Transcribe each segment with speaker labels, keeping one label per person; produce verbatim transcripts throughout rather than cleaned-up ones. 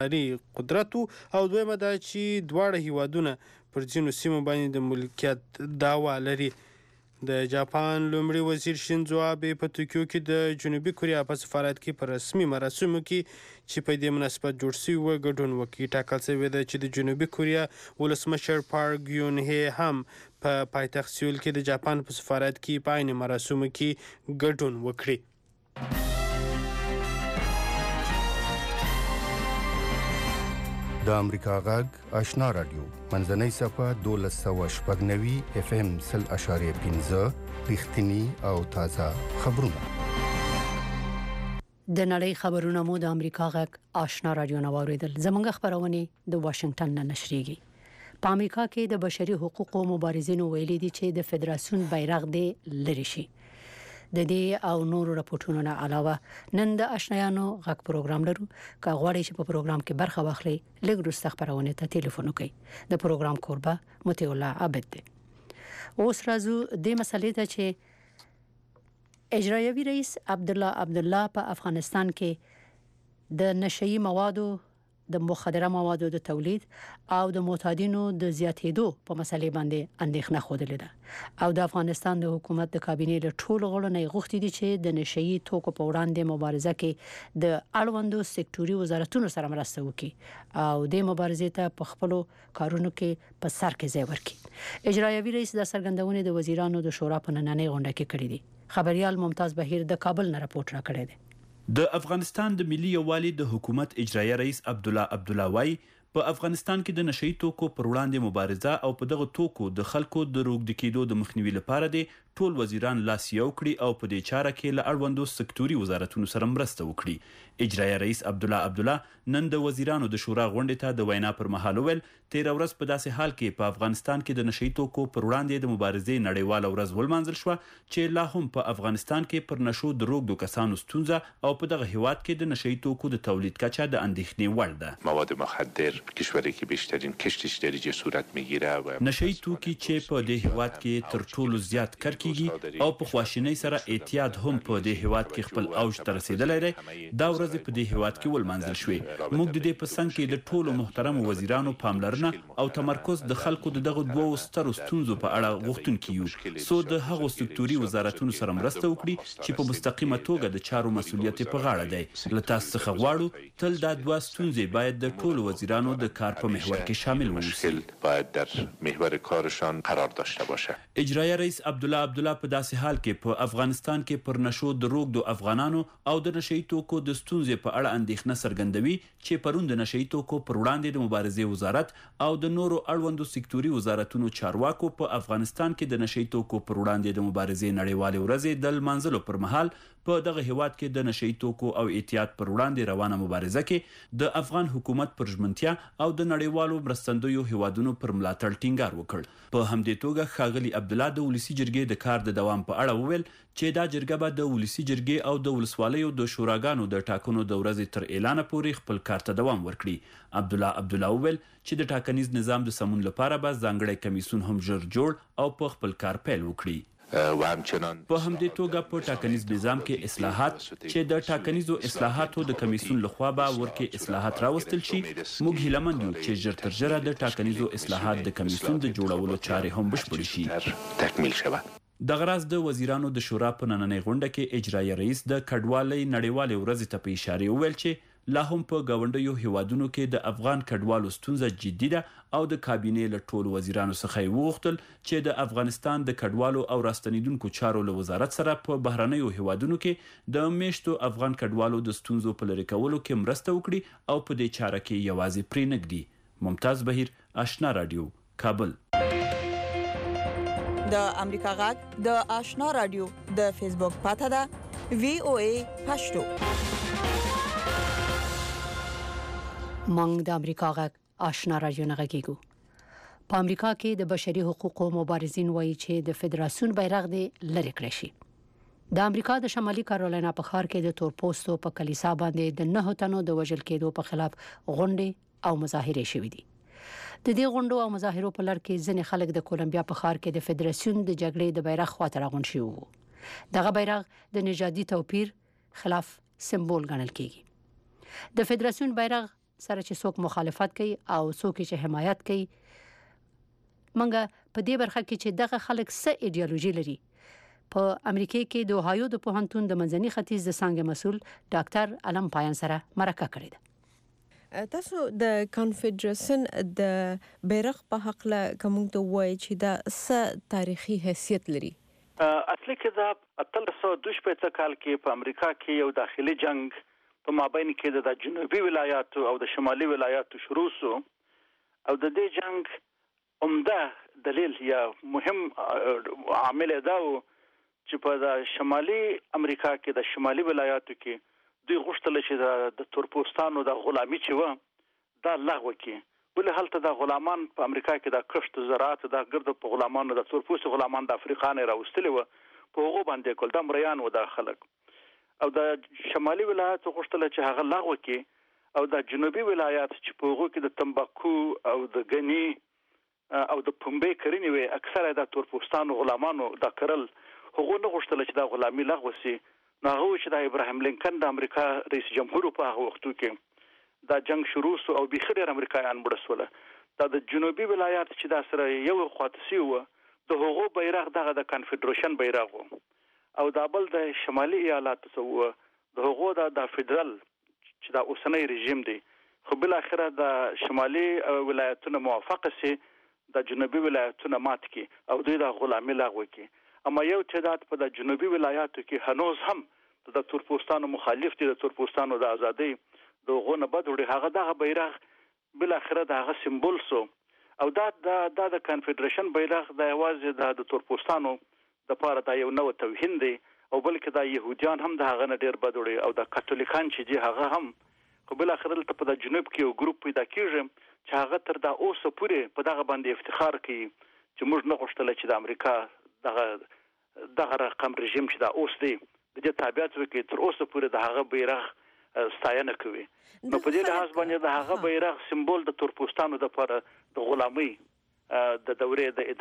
Speaker 1: قدرت او دویمه دا چې دواړه هیوادونه پر ځینو سیمو باندې د ملکیت دعوا لري. د جاپان لومړي وزیر شینزو آبه په توکیو کې د جنوبي کوریا په سفارت کې په رسمي مراسمو کې چې په دې مناسبت جوړ شوي و ګډون وکړي. ټاکل شوې ده چې د جنوبي کوریا ولسمشر پارک ګیون هی هم په پایتخت سیول کې د جاپان په سفارت کې په عین مراسمو کې ګډون وکړي.
Speaker 2: د امریکا غږ آشنا رادیو منځنۍ صفحه دولس سوه شپږ نوي اف ام سل اشاریه پنځه رښتیني او تازه خبرونه.
Speaker 3: د نړۍ خبرونه مو د امریکا غږ آشنا رادیو نه واوریدل. زموږ خبرونه د واشنگټن نه نشریږي. په امریکا کې د بشري حقوقو مبارزینو ویلي دي چې د فدراسیون بیرغ دې لري شي. د دې او نورو راپورټونو نه علاوه نن د آشنایانو غږ پروګرام لرو. که غواړئ چې په پروګرام کې برخه واخلئ لږ وروسته خبرونه ته ټلیفون وکړئ. د پروګرام کوربه مطیع الله عابد دی. اوس راځو د مسلې ته چې اجرایوي رئیس عبدالله عبدالله په افغانستان کې د نشئی موادو د مخدره موادو د تولید او د معتادینو د زیاتېدو په مسلې باندې اندېښنه خوده ده او د افغانستان د حکومت د کابینې له ټولو غړو نه غوښتي دي چې د نشئی توکو په وړاندې مبارزه کې د اړوندو سکتوري وزارتونو سره مرسته وکړي او د مبارزې ته په خپل کارونو کې په سر کې ځای ورکړي. اجرایوي رئیس د سرګندونې د وزیرانو د شورا په نننۍ غونډه کې کړې دي. خبريال ممتاز بهیر د کابل نه راپورټ راکړی دی.
Speaker 4: د افغانستان د ملي یووالي د حکومت اجرایي رئیس عبدالله عبدالله وای په افغانستان کې د نشئی توکو پر وړاندې مبارزه او په دغه توکو د خلکو د روږدي کېدو د مخنیوي لپاره د ټول وزیران لاس یو کړي او په دې چاره کې له اړوندو سکتوري وزارتونو سره مرسته وکړي. اجرایي رئیس عبدالله عبدالله نن د وزیرانو د شورا غونډې ته د وینا پر مهال ویل تیر ورځ په داسې حال کې په افغانستان کې د نشئی توکو پر وړاندې د مبارزې نړیواله ورځ ولمانځل شوه چې لا هم په افغانستان کې پر نشو د روږدو کسانو ستونزه او په دغه هیواد کې د نشئی توکو د تولید کچه د اندېښنې وړ ده.
Speaker 5: مواد مخدر کشوری که بیشترین کشتش درجه صورت میگیره و
Speaker 4: نشئی توکي چې په دې هیواد کې تر ټولو زیات کار کیږي او په خواشینۍ سره اعتیاد هم په دې هیواد کې خپل اوج ته رسیدلی دی. دا ورځ په دې هیواد کې ولمانځل شوې. موږ د دې په څنګ کې د ټولو محترم وزیرانو پاملرنه او تمرکز د خلکو د دغه دوو سترو ستونزو په اړه غوښتونکي یو سو د هغو سکتوري وزارتونو سره مرسته وکړي چې په مستقیمه توګه د چارو مسؤلیت په غاړه دی. له تاسو څخه غواړو تل دا دوه ستونزې باید د ټولو وزیرانو د کار په محور کې شامل وي.
Speaker 5: باید در محور کارشان قرار داشته باشه.
Speaker 4: اجرایي رئیس عبدالله عبدالله په داسې حال کې په افغانستان کې پر نشو د روږدو افغانانو او د نشئی توکو د ستونزې په اړه اندېښنه څرګندوي چې پرون د نشئی توکو پر وړاندې د مبارزې وزارت او د نورو اړوندو سکتوري وزارتونو چارواکو په افغانستان کې د نشئی توکو پر وړاندې د مبارزې نړیوالې ورځې د لمانځلو پر مهال په دغه هیواد کې د نشئی توکو او اعتیاد پر وړاندې روانه مبارزه کې د افغان حکومت پر ژمنتیا او د نړیوالو مرستندویو هیوادونو پر ملاتړ ټینګار وکړ. په همدې توګه ښاغلي عبدالله د ولسي جرګې د کار د دوام په اړه وویل چې دا جرګه به د ولسي جرګې او د ولسوالیو د شوراګانو د ټاکنو د ورځې تر اعلان پورې خپل کار ته دوام ورکړي. عبدالله عبدالله وویل چې د ټاکنیز نظام د سمون لپاره به ځانګړی کمیسیون هم ژر جوړ او په خپل کار پیل وکړي.
Speaker 5: و همچنان
Speaker 4: په همدې توګه په ټاکنیز نظام کې اصلاحات چې د ټاکنیزو اصلاحاتو د کمیسیون لخوا به ورکې اصلاحات راوستل شي. موږ هیلهمند یو چې ژر تر ژره د ټاکنیزو اصلاحات د کمیسیون د جوړولو چارې هم بشپړې شي.
Speaker 5: تکمیل شود.
Speaker 4: د غراز د وزیرانو د شورا په نننۍ غونډه کې اجرایي رئیس د کډوالۍ نړیوالې ورځې ته په اشاره وویل چې لا هم په گاونډیو هیوادونو کې د افغان کډوالو ستونزه جدي ده او د کابینې له ټولو وزیرانو څخه یې وغوښتل چې د افغانستان د کډوالو او راستنیدونکو چارو له وزارت سره په بهرنیو هیوادونو کې د میشتو افغان کډوالو د ستونزو په لرې کولو کې مرسته وکړي او په دې چاره کې یوازې پرې نږدي. ممتاز بهیر، آشنا رادیو، کابل.
Speaker 6: د امریکا غږ د آشنا رادیو د فیسبوک پاته ده وی او ای پښتو.
Speaker 3: مونږ د امریکا غږ آشنا رادیو نه غږیږو. په امریکا کې د بشري حقوقو مبارزین وایي چې د فدراسیون بیرغ دې لرې کړی شي. د امریکا د شمالي کارولینا په ښار کې د تورپوستو په کلیسا باندې د نه تنو د وژل کېدو په خلاف غونډې او مظاهرې شوې دي. د دې غونډو او مظاهرو په لړ کې ځینې خلک د کولمبیا په ښار کې د فدراسیون د جګړې د بیرغ خواته راغونډ شوي وو. دغه بیرغ د نژادي توپیر خلاف سمبول ګڼل کېږي. د فدراسیون بیرغ سره چې څوک مخالفت کوي او څوک چې حمایت کوي منګه په دې برخه کې چې دغه خلک څه ایدئولوژي لري په امریکا کې د اوهایو د پوهنتون د منځني ختیځ د څانګې مسول ډاکټر علم پایان سره مرکه کړې ده.
Speaker 7: تاسو د کنفدراسیون د بیرغ په حق له کوم ته وایي چې دا څه تاریخي حیثیت لري؟
Speaker 8: اصلي کې دا اتلس سوه دوه شپېته کال کې په امریکا کې یو داخلي جنگ په مابین کې د جنوبي ولایاتو او د شمالي ولایاتو شروع شو او د دې جنگ عمده دلیل یا مهم عامل دا و چې په د شمالي امریکا کې د شمالي ولایاتو کې دوی غوښتل چې د تورپوستانو د غلامي چې و دا لغوه کړي. ولې هلته د غلامان په امریکا کې د کښت زراعت د ګرد په غلامان د تورپوست غلامان د افریقا نه راوستلي و په هغه باندې کول د مریان و د خلک او د شمالي ولایاتو غوښتل چې هغه لغوه کړي او د جنوبي ولایات چې په هغه کې د تمباکو او د غنی او د پنبې کرنې وي اکثره د تورپوستانو غلامانو د کرل هغه نه غوښتل چې د غلامي لغوه شي. نو هغه چې د ابراهیم لینکن د امریکا رئیس جمهور په هغه وختو کې دا جنگ شروع شو او بخیر امریکایان مړسول. دا د جنوبي ولایات چې دا سره یو خاطسی و د هغو بیرغ دغه د کنفدراسیون بیرغ و او دا بل د شمالي ایالاتو سو د هغو د فدرال چې دا اوسنۍ رژیم دی خو بل اخره د شمالي ولایتونو موافقه سي د جنوبي ولایتونو مات کی او دوی د غلامي لغوه کی. اما یو تعداد په د جنوبي ولایاتو کې هنوز هم د تورپوستانو مخالف دي د تورپوستانو د ازادۍ د غونه بدوړي هغه دغه بیرغ بل اخره دغه سمبول سو او دا د د کنفدراسیون بیرغ د یوازې د تورپوستانو د پاره د یو نو توهین دی او بلکې د يهوديان هم د هغه نه ډیر بدوړي او د کاتولیکان چې دي هغه هم خو بل اخره ته په د جنوب کې یو ګروپ پیدا کیږي چې هغه تر د اوسه پورې په دغه باندې افتخار کوي چې موږ نه غوښتل چې د امریکا دغه دغه رقم رژیم چې دا اوس دی د دې تابعیت وکړي تر اوسه پورې د هغه بیرغ ستاینه کوي. نو په دې لحاظ باندې د هغه بیرغ سمبول د تورپوستانو د لپاره د غلامۍ د دورې د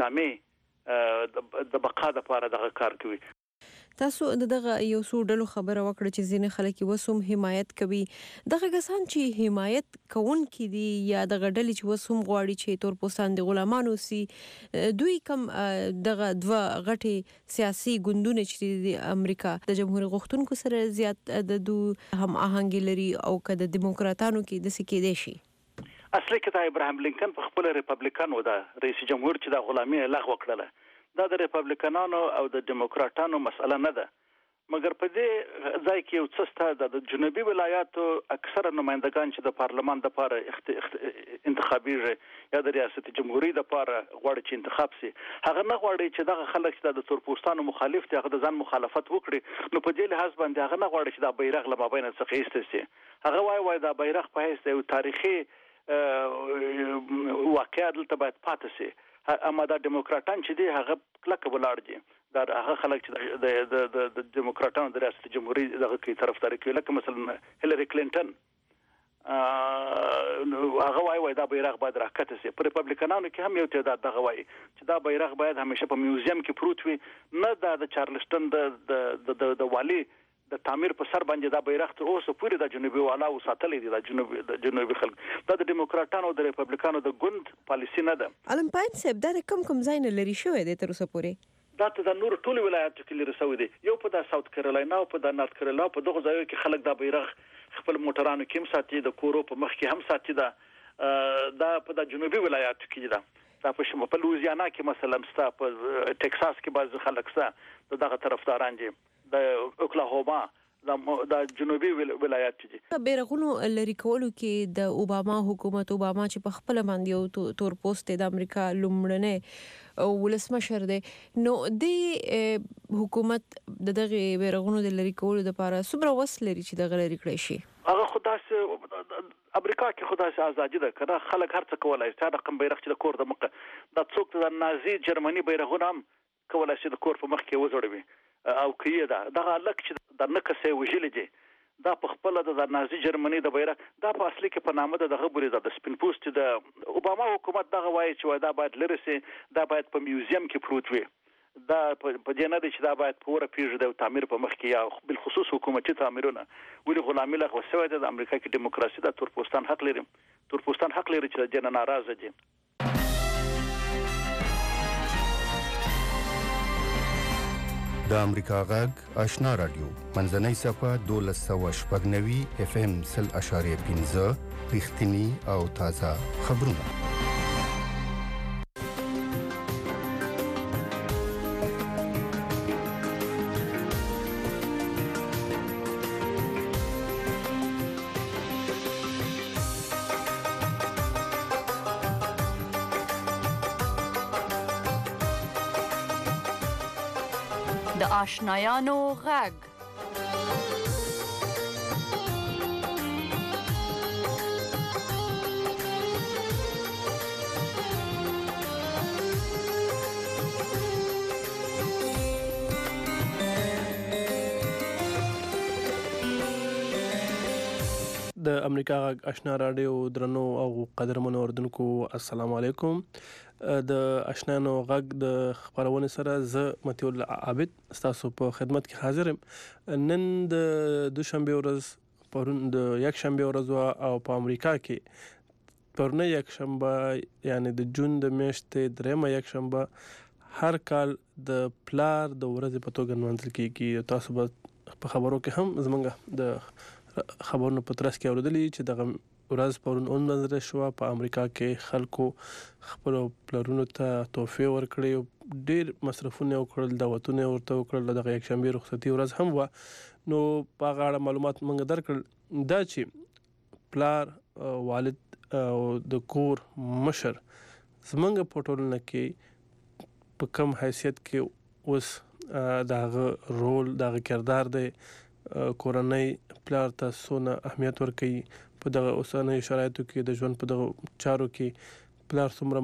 Speaker 8: ادامې د بقا لپاره دغه کار کوي.
Speaker 7: تاسو دغه یو څو ډلو خبره وکړه چې ځینې خلک وسوم حمایت کوي دغه کسان چې حمایت کوونکي دي یا دغه ډلې چې وسوم غواړي چې تورپوستان د غلامانو سي دوی کم دغه دوه غټي سیاسي ګوندونه چې د امریکا د جمهوریت غوښتونکو سره زیات د دو هم آهنګ لري او که د دیموکراتانو کې د سکه دي شي.
Speaker 8: اصلي کې د ابراهیم لینکن په خپل ریپبلیکن و د رئیس جمهور چې د غلامي لغوه کړله دا د ریپبلیکنانو او د دیموکراتانو مسله نه ده مګر په دې ځای کې یو څه ستا د جنوبي ولایاتو اکثره نمائندگان چې د پارلمان د لپاره انتخابي یا د ریاست جمهوریت لپاره غواړي چې انتخاب شي هغه نه غواړي چې دغه خلک چې د تورپوستانو مخالف دي هغه د ځان مخالفت وکړي نو په دې لحاظ باندې هغه نه غواړي چې دا بیرغ له مابین څخه ایستل شي هغه وايي وايي دا بیرغ په هیڅ یو تاریخي واقعیت دلته باید پاتې شي. اما دا دیموکراتان چې دي هغه کلکه ولاړ دي دا هغه خلک چې د د د دیموکراتانو د ریاست جمهوریت دغه کی طرفداري کوي لکه مثلا هیلری کلینټن هغه وايي وايي دا بیرغ باید راکته شي. پر ریپبلیکنانو کې هم یو تعداد دغه وايي چې دا بیرغ باید همیشه په میوزیم کې پروت وي نه دا د چارلسټن د د د والی د تعمیر په سر باندې دا بیرغ تر اوسه پورې د جنوبي والا او ساتلې دي د جنوبي د جنوبي خلک دا د دیموکراتانو او د ریپبلیکانو د ګوند پالیسی نه ده.
Speaker 7: علم پاین صاحب دا کوم کوم ځای نه لري شوې د تر اوسه پورې
Speaker 8: دا ته د نور ټولو ولایتو کې لري شوې دي یو په د ساوث کیرولینا او په د نارت کیرولینا په دغه ځایو کې خلک دا بیرغ خپل موټرانو کې هم ساتي د کورو په مخ کې هم ساتي دا دا په د جنوبي ولایتو کې ده دا په شمال په لوزیانا کې مثلا ستا په ټکساس کې بعض خلک ستا دغه طرفداران دي د اوکلاهوما د جنوبي ولایت دي.
Speaker 7: بیرغونو لري کولو کې د اوباما حکومت اوباما چې په خپل باندې یو تور پوسټ د امریکا لومړنۍ ولسمشر دی نو د حکومت د دغه بیرغونو د لري کولو لپاره څومره وس لري چې دغه لري کړی شي.
Speaker 8: هغه خداسه امریکا کې خداسه ازادي ده کړه خلک هر څه کولای شي دا کوم بیرغ چې د کور د مخ د څوک د نازي جرمني بیرغونه هم کولای شي د کور په مخ کې وزړوي او کیه دا دغه لک چې د نکسه وجلې دي دا په خپل د نازي جرمني د بیرغ دا په اصلي کې په نامه د غبري د سپین پوسټ د اوباما حکومت دغه وایي چې دا باید لرسي دا باید په میوزیم کې پروت وي دا په دې نه دی چې دا باید پوره پیژ د تعمیر په مخ کې یا بالخصوص حکومتي تعمیرونه ولې غلامي لغوه شوې ده. د امریکا کې دیموکراسي د تورپوستان حق لري تورپوستان حق لري چې د جن ناراضه دي.
Speaker 2: د امریکا غږ آشنا رادیو منځنۍ صفه دولس سوه شپږ نوي اف ام سل اشاریه پنځه رښتینی او تازه خبرونه.
Speaker 9: د آشنایانو غږ.
Speaker 10: د امریکا غږ آشنا رادیو درنو او قدرمنو اوردونکو السلام علیکم. د آشنایانو غږ د خبرونه سره زه متیول عابد تاسو په خدمت کې حاضر یم. نن د دوشنبه ورځ پرون د یک شنبه ورځ او په امریکا کې پرونه یک شنبه یعنی د جون د میاشتې درېمه یک شنبه هر کال د پلار د ورځې په توګه نمانځل کیږي. تاسو به په خبرو کې هم زمونږ د خبرونو په ترڅ کې اوریدلې چې دغه ورځ پرون اونځل شو. په امریکا کې خلکو خپل پلرونو ته تحفې ورکړې، ډېر مصرفونه وکړل، دعوتونه ورته وکړل. دغه یک شنبه رخصتي ورځ هم و. نو په هغه معلومات موږ درکړل دا چې پلار والد او د کور مشر زمونږ په ټولنه کې په کم حیثیت کې اوس دغه رول دغه کردار دی. کورنۍ پلار ته څونه اهمیت ورکوي په دغه اوسنۍ شرایطو کې د ژوند په دغه چارو کې پلار څومره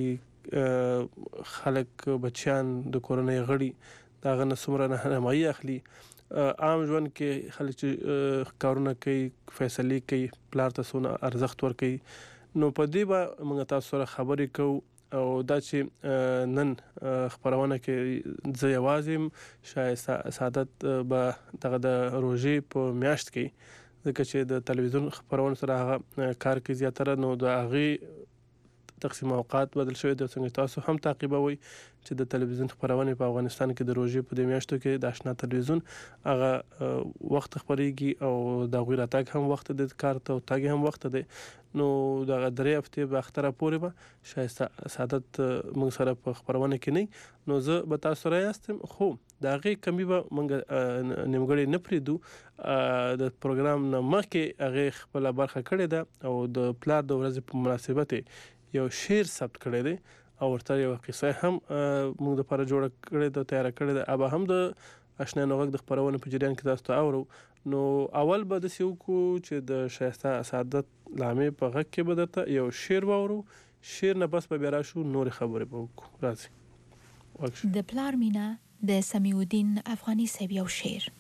Speaker 10: مطرحي خلک بچیان د کورنۍ غړي دغه نه څومره رهنمایي اخلي. عام ژوند کې خلک چې کارونه کوي فیصلې کوي پلار ته څونه ارزښت ورکوي. نو په دې به موږ تاسو سره خبرې کوو او دا چې نن خبرونه کې زه یوازې شاید سعادت به دغه د روزي په میاشت کې ځکه چې د تلویزیون خبرونه سره هغه کار کوي زیاتره، نو د هغه تقسیم اوقات بدل شوی د څنګه تاسو هم تعقیبوي چې د تلویزیون خبرونه په افغانستان کې د روزي په د میاشتو کې د آشنا تلویزیون هغه وخت خبريږي او د غوړه تاګ هم وخت د کار ته تاګ هم وخت دی. نو د درې هفته به اختره پورې به شاید سعادت موږ سره په خبرونه کې نه، نو زه به تاسو سره یاستم. خو دا غي کمی به موږ نیمګړی نه پریدو. د پروګرام نه مخکې هغه خپل برخه کړې ده او د پلار د ورځې په مناسبت یو شعر ثبت کړی دی او ورته یو قصه هم موږ د لپاره جوړ کړې ده تیار کړې ده. ابا هم د آشنا نوغ د خبرونه په جریان کې تاسو ته اورو. نو اول به د سیو کو چې د شایسته سعادت لامې په غږ کې به درته یو شعر واورو. شعر نه بس به بیا راشو نور خبرې به وکړو. راځي
Speaker 11: د پلار مینا د سمیع الدین افغاني صاحب یو شعر.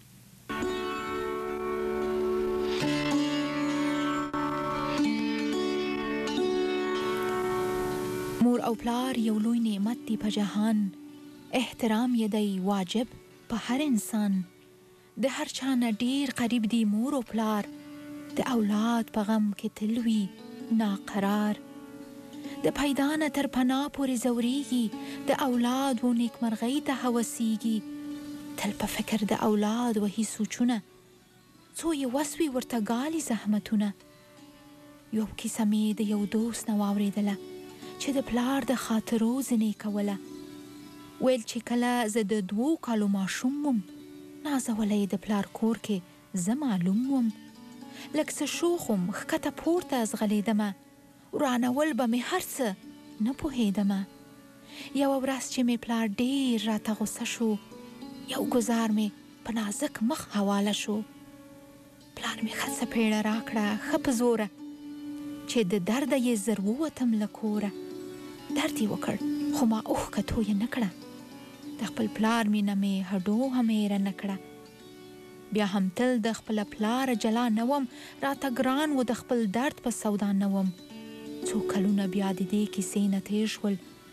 Speaker 11: مور او پلار یو لوی نعمت دی په جهان، احترام یې دی واجب په هر انسان. د هر چا نه ډیر قریب دی مور او پلار، د اولاد په غم کې تل وي ناقرار. د پیدا نه تر پناه پورې زوريږي، د اولاد و نیکمرغۍ ته هوسیږي. تل په فکر د اولاد وهي سوچونه، څو یې وسوي ورته ګالي زحمتونه. یو کیسه مې د یو دوست نه واورېدله چې د پلار د خاطرو ځینې کوله. ویل چې کله زه د دوو کالو ماشوم وم، نازولی د پلار کور کې زه معلوم وم. لږ څه شوخ وم، ښکته پورته ځغلېدمه، ورانول به مې هر څه نه پوهېدمه. یوه ورځ چې مې پلار ډېر راته غوسه شو، یو ګزار مې په نازک مخ حواله شو. پلار مې ښه څپېړه راکړه ښه په زوره، چې د درده یې زر ووتم له کوره. درد یې وکړ خو ما اوښکه تویه نه کړه، د خپل پلار مینه مې هډو هم هېره نه کړه. بیا هم تل د خپل پلار جلا نه وم، راته ګران و د خپل درد په سودا نه وم. څو کلونه بیا د دې کیسې نه تېر شول،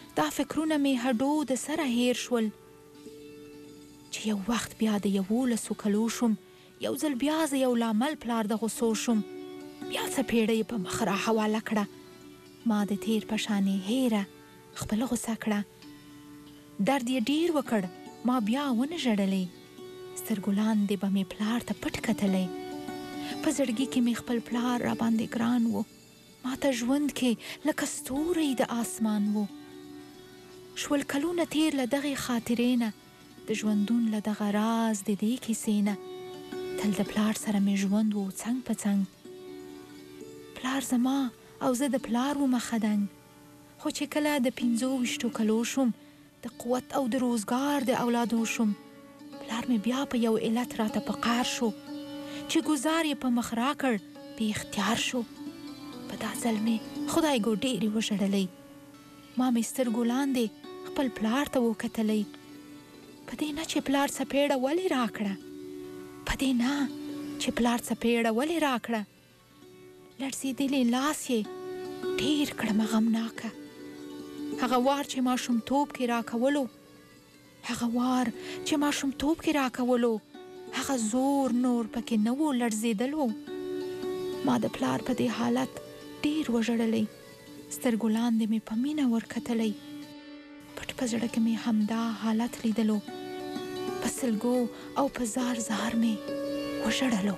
Speaker 11: دا فکرونه مې هډو د سره هیر شول چې یو وخت بیا د یولسو کلو شوم، یو ځل بیا زه یو لامل پلار د غوسو شوم، بیا څپېړه یې په مخ را حواله کړه. ما د تیر په شانې هیره خپله غوسه کړه. درد یې ډیر وکړ، ما بیا ونه ژړلې، سترګو لاندې به مې پلار ته پټ کتلی. په زړګي کې مې خپل پلار را باندې ګران و، ما ته ژوند کې لکه ستوری د آسمان و. شول کلونه تیر له دغې خاطرې نه، د ژوندون له دغه راز د دې کیسې نه، تل د پلار سره مې ژوند و څنګ په څنګ. پلار زما او زه د پلار و مخدنګ. خو چې کله د پنځو ویشتو کلو شوم، د قوت او د روزګار د اولادو شوم، پلار مې بیا په یو علت راته په قهر شو چې ګزار یې په مخ راکړ، بې اختیار شو. په دا ځل مې خدای ګو ډېرې وژړلی. ما مې سترګو لاندې خپل پلار ته وکتلی. په دې نه چې پلار څپېړه ولې راکړه، په دې نه چې پلار څپېړه ولې راکړه. لړزېدلی لاس یې ډېر کړمه غمناکه. هغه وار چې ماشومتوب کې راکولو، هغه وار چې ماشومتوب کې راکولو، هغه زور نور پکې نه و، لړزېدل و. ما د پلار په دې حالت ډېر وژړلی، سترګو لاندې مې په مینه ورکتلی. پټ په زړه کې مې همدا حالت لیدلو، په سلګو او په زار زار مې وژړلو.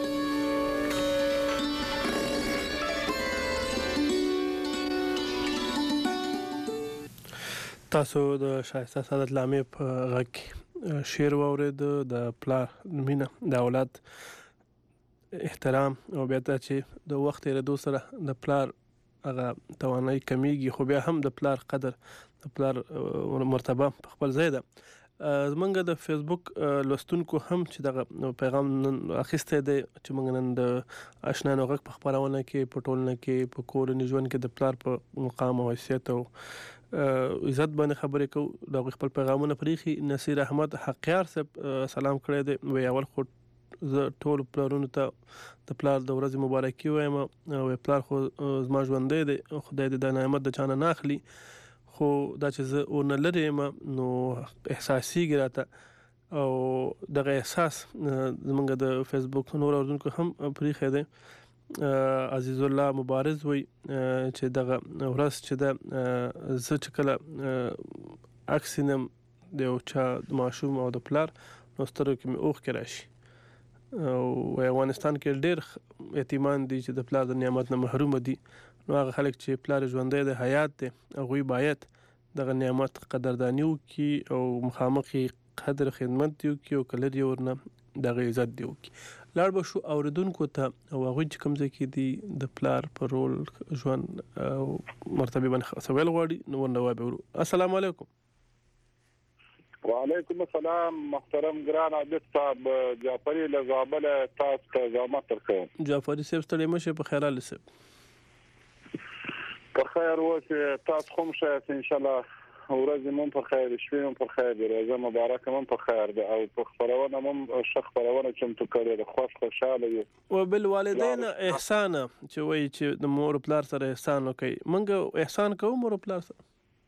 Speaker 10: تاسو د شایسته سعادت لامې په غږ کې شعر واورېد، د پلار مینه، د اولاد احترام، او بیا دا چې د وخت تېرېدو سره د پلار هغه توانایي کمیږي، خو بیا هم د پلار قدر، د پلار مرتبه په خپل ځای ده. زمونږ د فیسبوک لوستونکو هم چې دغه پیغام نن اخیستی دی چې موږ نن د اشنایانو غږ په خپرونه کې، په ټولنه کې، په کورني ژوند کې د پلار په مقام او حیثیت او عزت باندې خبرې کوو. د هغوی خپل پیغامونه پرېښي. نصیر احمد حقیار صاحب سلام کړی دی، وایي اول خو زه ټولو پلارونو ته د پلار د ورځې مبارکي وایم. او پلار خو زما ژوندی دی، خدای دې دا نعمت د چا نه نه اخلي، خو دا چې زه ورنه لرې یم نو احساسېږي راته. او دغه احساس زمونږ د فیسبوک نور اورېدونکو هم پرېښی دی. عزیز الله مبارز وایي چې دغه ورځ چې ده، زه چې کله عکس وینم د یو چا د ماشوم او د پلار، نو سترګو کې مې اوښکې راشي. او افغانستان کې ډېر یتیمان دي چې د پلار د نعمت نه محرومه دي. نو هغه خلک چې پلار ژوندی دی، حیات دی، هغوی باید دغه نعمت قدرداني وکړي او مخامخ یې قدر خدمت دې وکړي، او که لرې ورنه دغه عزت دې وکړي. لاړ به شو اورېدونکو ته، او هغوی چې کوم ځای کې دي د پلار په رول ژوند او مرتبې باندې څه ویل غواړي، نو ورنه وایو. السلام علیکم.
Speaker 12: وعلیکم السلام محترم ګران عابد صاحب، جعفري له زابله تاسو ته زحمت درکوم.
Speaker 10: جعفري صاحب ستړي مه شئ، په خیر حال صاحب.
Speaker 12: په خیر اوسئ، تاسو هم ښه یاست انشاءالله. ورځې مو په خیر، شپې مو په خیر، روژه مبارکه مو په خیر ده، او په خپرونه مو ښه خپرونه چمتو کړې ده، خوښ خوشحاله یو.
Speaker 10: وبالوالدین احسانه چې وایي چې د مور پلار سره احسان وکړئ. موږ احسان کوو مور پلار سره؟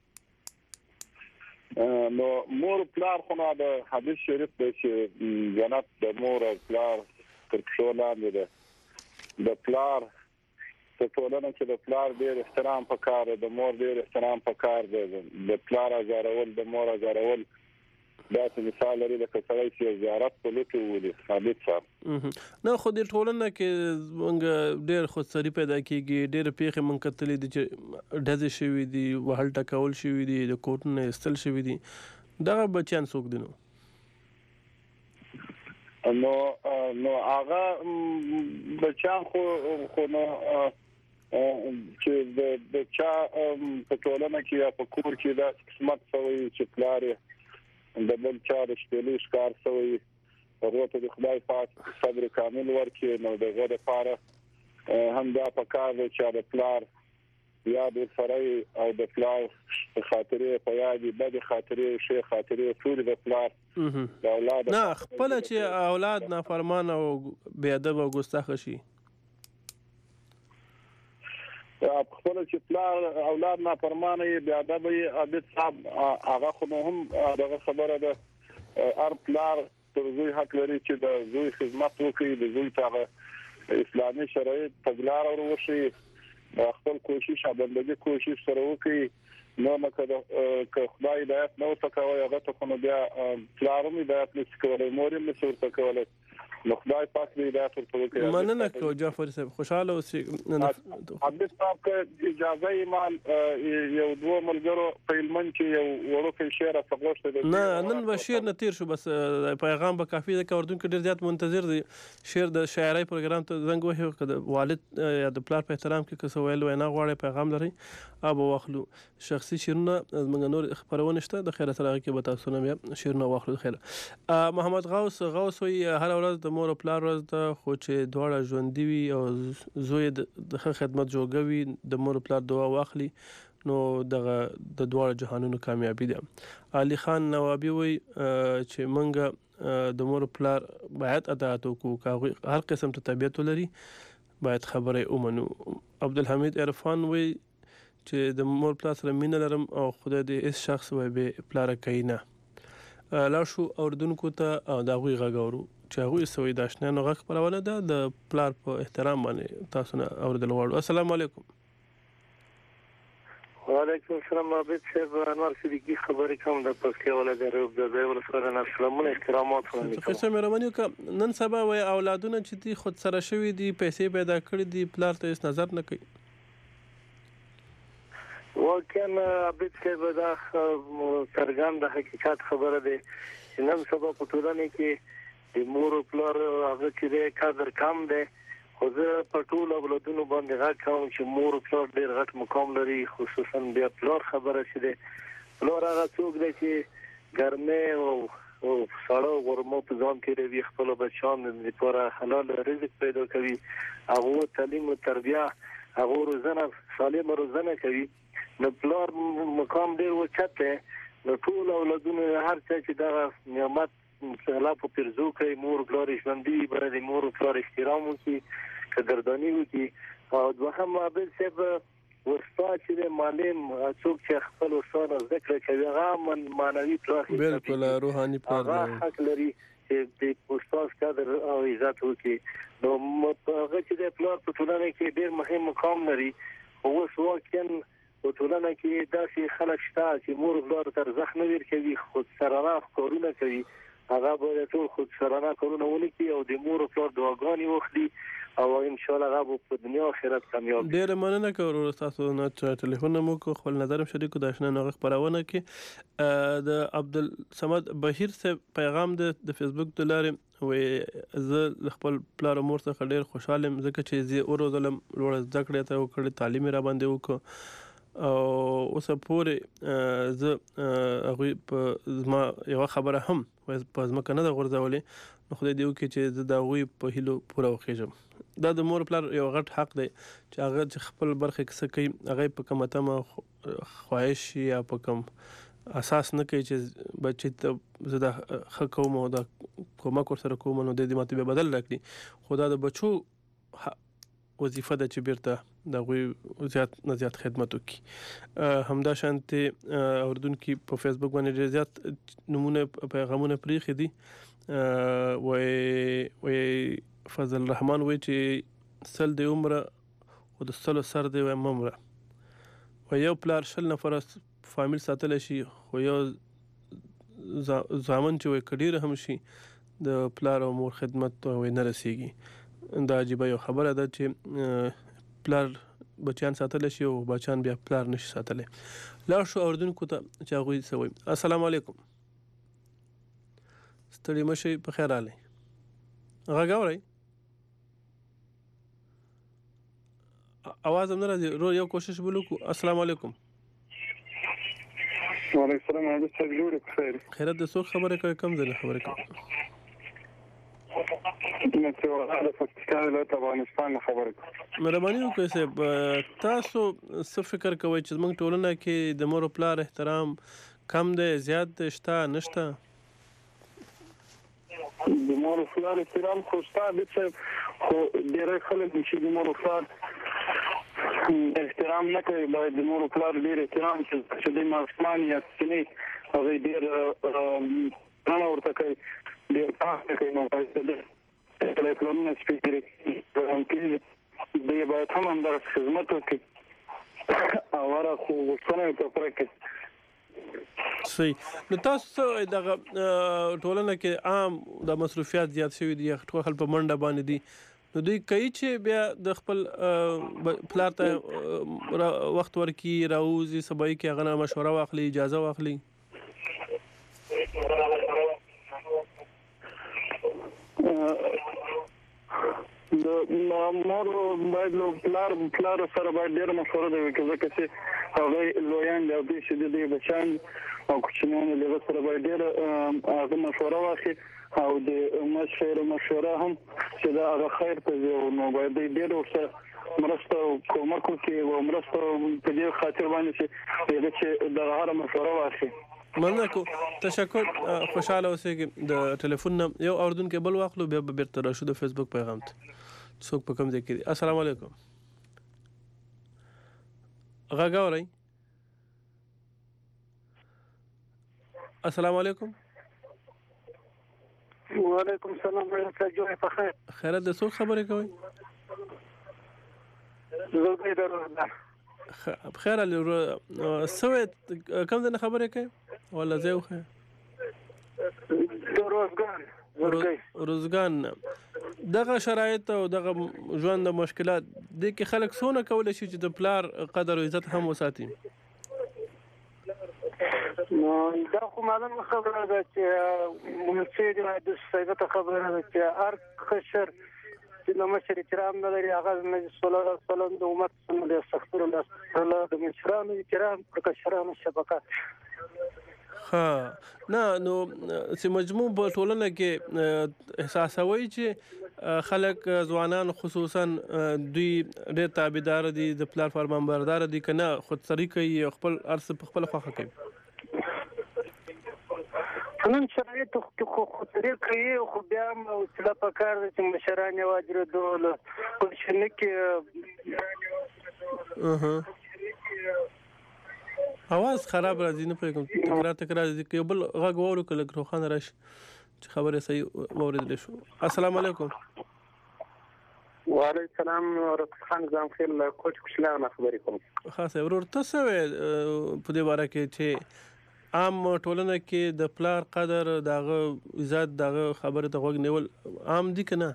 Speaker 12: نو مور پلار خو نه د حدیث شریف دی چې جنت د مور او پلار تر پښو لاندې ده. د پلار په ټولنه کې د پلار ډېر احترام پکار دی، د مور ډېر احترام پکار دی. د پلار ازارول، د مور ازارول داسې مثال لري لکه سړی چې زیارت په لوټو وولي. عابد صاحب
Speaker 10: نه، خو د ټولنه کې موږ ډېر خودسري پیدا کېږي. ډېرې پیښې موږ کتلې دي چې ډزې شوي دي، وهل ټکول شوي دي، د کورونو ایستل شوي دي. دغه بچیان څوک دي؟ نو
Speaker 12: نو نو هغه بچیان خو خو نو چې د چا په ټولنه کې یا په کور کې دا قسمت شوی چې پلار د بل چا د شپېلې ښکار شوی، هغه ته د خدای پاک صبر کامل ورکړي. نو دغه لپاره هم دا پکار دی چې د پلار یاد ورسره او د پلار خاطرې په یاد، بد خاطرې، ښې خاطرې ټول د پلار د اولاد
Speaker 10: نه خپل چې اولاد نافرمان او بې ادب او ګستاخ شي.
Speaker 12: خپل چې پلار اولاد نافرمانه یې بیا د به عادت صاحب هغه خو هم دغه خبره ده ار پلار تر زوی حق لري چې د زوی خدمت وکړي د زوی ته اسلامي شرایط تګلار وروشي خپل کوشش بندګي کوشش سره وکړي نو مکه که خدای هدایت نو تکوي هغه ته نو بیا پلارم هدایت نشي مورم نشي تکولای نو خدای پاک دې هدایت ورکړي
Speaker 10: مننه کو جعفر صاحب خوشاله اوسئ
Speaker 12: عبد صاحب که اجازه ایمان یو دوه ملګرو په علمن کې یو ورکه شعر څغوښته
Speaker 10: نه نن به شعر نه تیر شو بس پیغام به کافي ده کوردون کې ډیر زیات منتظر دي شعر د شاعرۍ پروګرام ته زنګ وهي کده والد یا د پلار په احترام کې کس ویل وینا غواړي پیغام لري اب واخلو شخصي شعرونه موږ نور خبرونه شته د خیرات راغی کې به تاسو نه بیا شعرونه واخلو خیر محمد غوث غوث وی هر ورځ د مور پلار ورځ ته خو چې دواړه ژوندۍ وي او زوی د خدمت جوړوي د مور پلار دعا واخلي نو دغه د دواړو جهانونو کامیابی ده علي خان نوابي وی چې منګه د مور پلار باید اطاعت وکړو هر قسم ته طبيعت لري باید خبره اومنو عبدالحمید عرفان وی چې د مور پلار سره مینه لرم او خدای دې هیڅ شخص وای به پلار کینا لا شو اوردونکو ته او دا غوي غاغورو چې هغه سوي د آشنا غږ خبرونه ده د پلار په احترام باندې تاسو نه اوردل غواړو السلام علیکم
Speaker 13: وعلیکم السلام عابد صاحب انور صدیقی خبرې کوم د پښتو ولادت د دې ولسمشر السلام احترامات
Speaker 10: علیکم قسم مهرباني وکړه نن سبا وای اولادونه چې دي خود سره شوی دي پیسې پیدا کړې دي پلار ته هیڅ نظر نه کوي
Speaker 13: وکړه عابد صاحب دا سرګان د حقیقت خبره ده چې نن سبا په ټولنه کې د مور او پلار هغه چې قدر کم ده خو زه په ټول اولادونو باندې غږ کوم چې مور او پلار ډېر غټ مقام لري خصوصا بیا پلار خبره شي پلار هغه څوک دی چې ګرمه او او سړی ورمو په ځان کې لري خپل بچان لپاره حلال رزق پیدا کوي هغه تعلیم او تربیه هغه روزنه سالم روزنه کوي نو پلار مقام ډېر وچته نو ټول اولادونو هر څه چې دا نعمت الله په پرزو کوي مور پلار ژوندۍ بر د مور پلار احترام وکړي قدردانی وکړي او دوهم عابد صاحب ورستا چې معلم څوک چې خپل ورسره ذکر کوي هغه معنوي پلار
Speaker 10: بالکل روحاني پلار
Speaker 13: هغه حق لري چې د استاد قدر او عزت وکړي نو هغه چې د پلار په ټولنه کې ډېر مهم مقام لري او اوس واکن په ټولنه کې داسې خلک شته چې مور پلار تر ځخ نه ورکوي خود سرانه کارونه کوي هغه به ټول خود سرانه کارونه ونکړي او د مور پلار دعاګانې واخلي او ان شاء الله هغه په دنیا او آخرت کامیاب
Speaker 10: ډیر مننه کوم تاسو نه ټلیفون مو کو خپل نظر شریکو د آشنا نوغه خبرونه کې د عبدالصمد بهیر سے پیغام د فیسبوک د لارې وې زه خپل پلار مور څخه ډیر خوشاله یم ځکه چې زه اورو ظلم لوړ زده کړې ته وکړې تعلیم را باندې وکړ او اوس پورې زه هغه په زما یو خبره هم په زما کنه د غورځولې نو خدای دې وکړي چې زه دا غوي په هیلو پوره وخېږم دا د مور پلار یو غټ حق دی چې هغه چې خپل برخه کیسه کوي هغه په کومه تمه خواهش یا په کوم اساس نه کوي چې بچی ته زه دا حق کوم او دا کومه کور سره کوم نو د دې ماته به بدل راکړي خدا د بچو وظیفه ده چې بیرته د غوي زیات نه زیات خدمت وکړي همدا شانته اردن کې په فیسبوک باندې زیات نمونه پیغامونه پریخي دي وای وای فضل الرحمن وای چې سل د عمره او د سلو سر دی و ممره و یو پلار شل نفر فامیل ساتل شي خو یو ځامن چې وای کډیر هم شي د پلار او مور خدمت وای نه رسیږي دا عجیب یو خبره ده چې پلار بچیان ساتل شي او بچیان بیا پلار نشي ساتلې لا شو اردوونکو ته چې هغه سوي السلام علیکم ستړي مشي په خیر علي غاګوري आवाज هم نه راځي رو یو کوشش وکړو السلام علیکم
Speaker 12: وعلیکم السلام علیکم څنګه جوړ خیر
Speaker 10: خیرت د څو خبره کوي کم ځله خبره کوي
Speaker 12: نو څه د پاکستان له افغانستان خبره
Speaker 10: مهرباني وکړئ صاحب تاسو څه فکر کوئ چې موږ ټولنه کې د مور پلار احترام کم دی زیات شته نشته
Speaker 12: د مور پلار احترام خو ستاسو د خو ډېر خلک چې د مور پلار
Speaker 13: احترام نه کوي باید د مور پلار ډیر احترام چې د ماشومان یا سنې هغه ډیر نه ورته کوي ډیر تاسو کوي نو باید د ټلیفون سپیکر کې د باید هم اندر خدمت وکړي او ورته خو څنګه په پرکه
Speaker 10: صحیح. نو تاسو دغه ټولنه کې عام د مصرفيات زیات شوي دي ټول خلک په منډه باندې دي نو دوی کوي چې بیا د خپل پلار ته وخت ورکړي راوځي سبای کې هغه مشوره واخلي اجازه واخلي
Speaker 13: د مور باید نو پلار پلار سره باید ډیر مشوره دی ځکه چې هغه لویان دی د شې د بچان او کوچنیان له سره باید ډیر هغه مشوره واخلي او د مشوره مشوره هم چې دا هغه خیر ته وي نو باید ډیر ورسره مرسته کومک وکړي او مرسته په دې خاطر باندې چې چې د هغه مشوره واخلي.
Speaker 10: مننه کو تشکر خوشاله اوسئ د ټلیفون یو اوردونکو بل واخلو بیا بیرته راشو د فیسبوک پیغام ته څوک په کوم ځای کې السلام علیکم غاګا اورئ السلام علیکم
Speaker 13: وعلیکم السلام ورحمۃ اللہ بخیر
Speaker 10: خیرت د څوک خبرې کوي
Speaker 13: زه دروازه
Speaker 10: بخیر علي سويت کوم ځای خبرې کوي ولا زه خو
Speaker 13: روزګان
Speaker 10: روزګان دغه شرایط او دغه ژوند د مشکلات د کې خلک سونه کول شي چې د پلار قدر او عزت هم وساتي
Speaker 13: نو دا خو معلومه خبره ده چې مونږ د سیاست خبره ده چې هر خشر چې نو مشر کرام نه لري هغه نبی صلی الله علیه وسلم د امت سره د استغفر الله تعالی د مشرانو کرام پر کشرانو شبکات
Speaker 10: ها نه نو چې مجموع په ټولنه کې احساسوي چې خلک ځوانان خصوصا دوی ډېر تابعدار دي د پلار فرمانبردار دي کنه خودسری کوي خپل ارث په خپل خوخه کوي
Speaker 13: نن شرایط خو خطرې کوي خو بیا او چې په کار چې مشران واجر دول په شنه کې
Speaker 10: اها اواز خراب راځي نه پېږم تکرار تکرار دي یو بل غږ وورو کله روخان راشي چې خبره صحیح اوریدل شو السلام علیکم
Speaker 13: وعلیکم السلام ورحمت خان زم خیر کوچ کښلانه خبرې کوم
Speaker 10: خاصه ورور تاسو په دې باره کې چې عام ټولنه کې د پلار قدر دغه عزت دغه خبره ته غوږ نیول عام دي کنه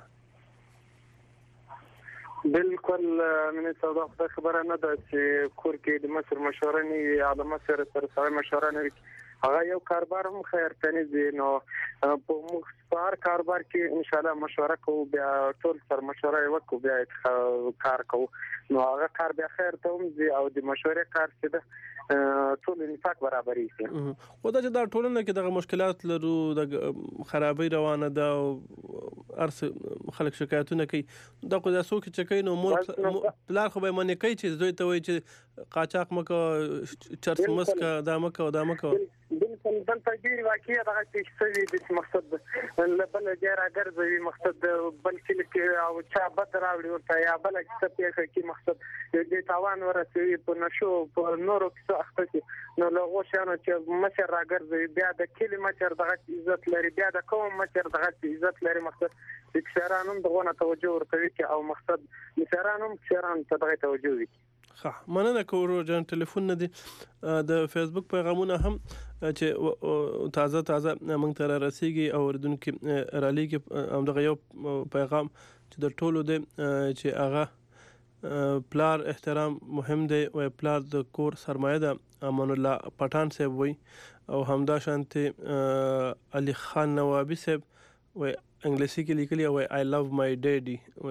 Speaker 13: بالکل من سودا خبره نه ده چې کور کې د مصر مشوره نه یا د مصر سره سره مشوره نه هغه یو کاربار هم خیر تنه دي نو په موږ په کاربار کې ان شاء الله مشوره کوو بیا ټول سره مشوره وکړو بیا کار کوو نو هغه کار بیا خیر ته هم دي او د مشورې کار چې ده ټول انفاق برابرې شي
Speaker 10: خو دا چې دا ټولنه کې دغه مشکلات لرو د خرابې روانه ده او ارس خلک شکایتونه کوي دا خو دا څوک چې کوي نو مور پلار خو به منې کوي چې دوی ته وایي چې قاچاق مکو چرس مسکه دا مکو دا مکو
Speaker 13: بالکل بل تجربه واقعي دغه چې څه د مقصد بل جره ګرځوي مقصد بل کې او چا بد راوړي ورته یا بل څه پیښه کې مقصد د تاوان ورسوي په نشو په نورو کې اخته نو له غوښانو چې مشر راګرځي بیا د کلی مشر دغه عزت لري بیا د قوم مشر دغه عزت لري مقصد د کشرانو دغه توجه ورکوي او مقصد مشرانو کشرانو ته دغه توجه وي
Speaker 10: ښه مننه کوم جان ټلیفون نه دي د فیسبوک پیغامونه هم چې تازه تازه موږ ته رسیږي او اوریدونکو رالیږي همدغه یو پیغام چې د ټولو دی چې هغه پلار احترام مهم دی او پلار د کور سرمایه ده امان الله پټان صاحب وای او همدا شانته علي خان نوابي صاحب و انګلیسي کې لیکلي او I love my daddy و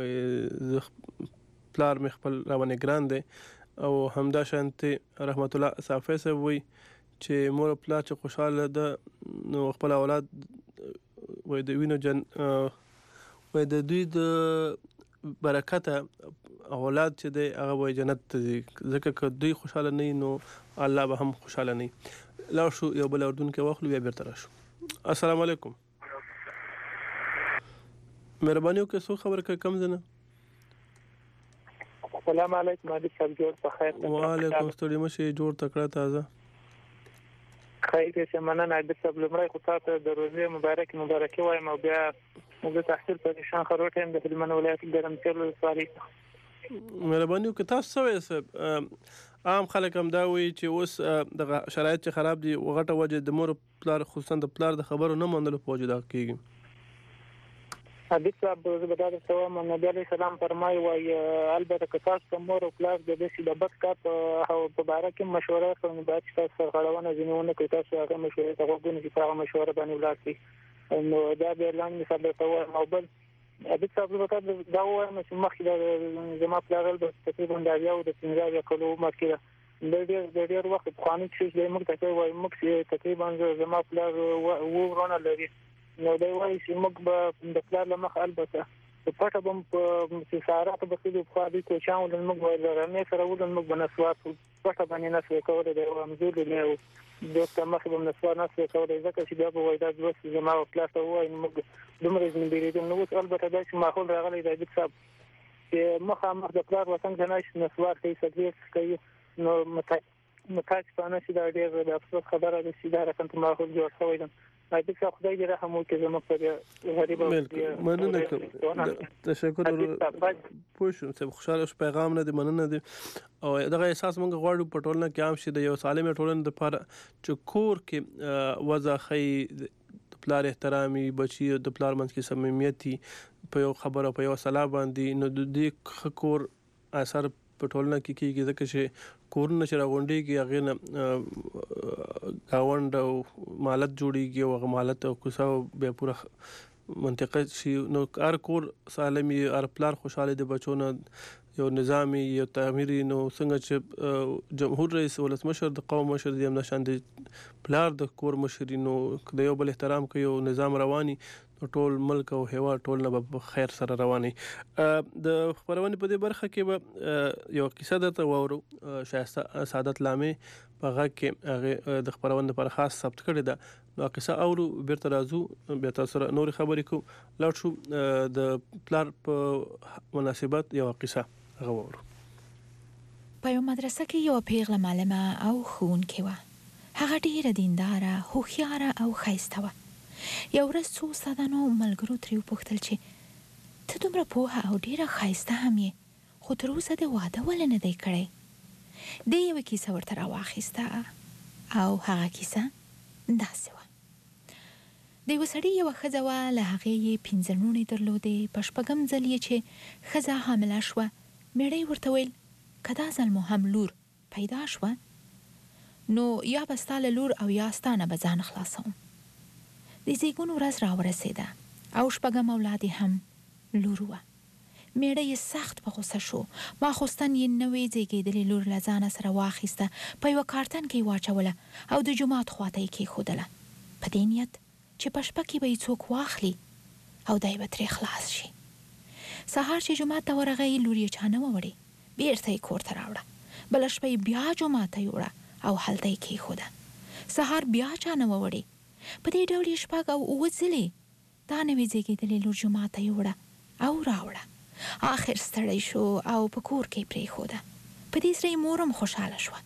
Speaker 10: پلار مې خپل روانه ګران دی او همدا شانته رحمت الله صافي صاحب وای چې مور پلار چې خوشاله ده نو خپل اولاد و د وینو جن و د دوی د برکت اولاد چې دی هغه وای جنت ته ځکه که دوی خوشاله نه نو الله به هم خوشاله نه لا شو یو بل اردن کې واخلو بیا بیرته راشو السلام علیکم مهرباني وکړئ څو خبر کوي کم زنه
Speaker 14: السلام علیکم علی صاحب جوړ په خیر
Speaker 10: وعلیکم ستړي مشه جوړ تکړه تازه
Speaker 14: خیر چې مننه علی صاحب لمړی خو تاسو د روزي مبارک مبارکي وایم او بیا موږ تحصیل پریشان خروټ هم د هلمند ولایت ګرمسیر ولسوالۍ
Speaker 10: مهرباني وکړئ تاسو څه عام خلک هم دا وایي چې اوس د شرایط چې خراب دي وغټه وجه د مور پلار خصوصا د پلار د خبرو نه منلو په وجه دا کېږي
Speaker 14: حدیث صاحب زه به دا درته وایم نبي علیه السلام فرمایي وایي البته که تاسو ته مور او پلار د داسې د بد کار په باره کې مشوره ورکړئ نو باید چې تاسو سرغړونه ځینې ونه کړئ تاسو هغه مشورې ته غوږ ونیسئ په هغه مشوره باندې ولاړ شئ نو دا بیا لاندې مثال درته وایم او بل حدیث صاحب زه به تا دا ووایم چې مخکې زما پلار البته تقریبا د اویا او د پنځه اویا کلو عمر کې ده د ډېر د ډېر وخت پخواني څیز دی موږ ته کوي وایي موږ تقریبا زما پلار اووه ورونه لري نو دی وایي چې موږ به د پلار له مخې البته په پټه به په سهارا ته به کلي پخوا دوی کوچیان ولل موږ به له رمې سره ولل موږ به نسوار پټه باندې نس یې کولی دی همزولي دی او دوست ته مخې به نسوار نس یې کولی ځکه چې بیا به وایي دا دوست زما پلار ته ووایي نو موږ دومره ځینې بېرېدل نو اوس البته داسې ماحول راغلی دی عبید صاحب چې مخامخ د پلار وطن ته نشي نسوار کوي سګرېټ کوي نو متاسفانه چې دا ډېر د افسوس خبره ده چې دا رقم ته ماحول جوړ شوی دی عبید صاحب خدای دې رحم وکړي زموږ په غریب
Speaker 10: مننه کوم تشکر پوه شوم چې خوشاله شو پیغام نه دی مننه دی او دغه احساس موږ غواړو په ټولنه کې عام شي د یو سالم ټولنې لپاره چې کور کې وضع خی د پلار احترامي بچي د پلار منځ کې صمیمیت په یو خبره په یو صلاح باندې نو د دې کور اثر په ټولنه کې کېږي ځکه چې کورونه چې راغونډېږي هغې نه ګاونډ او مالت جوړېږي او هغه مالت او کوڅه بیا پوره منطقه شي نو هر کور سالم وي هر پلار خوشحاله د بچو نه یو نظامي یو تعمیري نو څنګه چې جمهور رئیس ولسمشر د قوم مشر دی همدا شان د پلار د کور مشر نو د یو بل احترام کوي او نظام رواني ټول ملک او هیواد ټول نه په خیر سره رواني د خبرونه په دې برخه کې به یو قصه درته وورو شایسته سعادت لامې په هغه کې هغه د خبرونه لپاره خاص ثبت کړی ده نو قصه اورو بیرته راځو بیا تاسو سره نور خبرې کوو لاړ شو د پلار په مناسبت یو قصه هغه وورو
Speaker 11: په یو مدرسه کې یو پیغله معلمه او ښوونکې وه هغه ډیره دینداره هوښیاره او ښایسته وه یو ورځ څو استادانو ملګرو ترې وپوښتل چې ته دومره پوهه او ډیره ښایسته هم یې خو تر اوسه د واده ولې نه دی کړی دې یوه کیسه ورته راواخیسته او هغه کیسه داسې وه د یوه سړي یوه ښځه وه له هغې یې پنځه لوڼې درلودې په شپږم ځل یې چې ښځه حامله شوه مېړه ورته ویل که دا ځل مو هم لور پیدا شوه نو یا به ستا له لور او یا ستا نه به ځان خلاصوم د زیږون ورځ راورسېده او شپږم اولاد یې هم لور وه میړه یې سخت په غوسه شو ماخوستن یې نوې زیږېدلې لور له ځانه سره واخیسته په یوه کارتن کې یې واچوله او د جومات خواته یې کېښودله په دې نیت چې په شپه کې به یې څوک واخلي او دی به ترې خلاص شي سهار چې جومات ته ورغی لور یې چا نه وه وړې بېرته یې کور ته راوړه بله شپه یې بیا جومات ته یوړه او هلته یې کېښوده سهار بیا چا نه وه وړې په دې ډول یې شپږ او اووه ځلې دا نوې زیږېدلې لور جومات ته یې وړه او راوړه آخر ستړی شو او په کور کې یې پرېښوده په دې سره یې مور هم خوشحاله شوه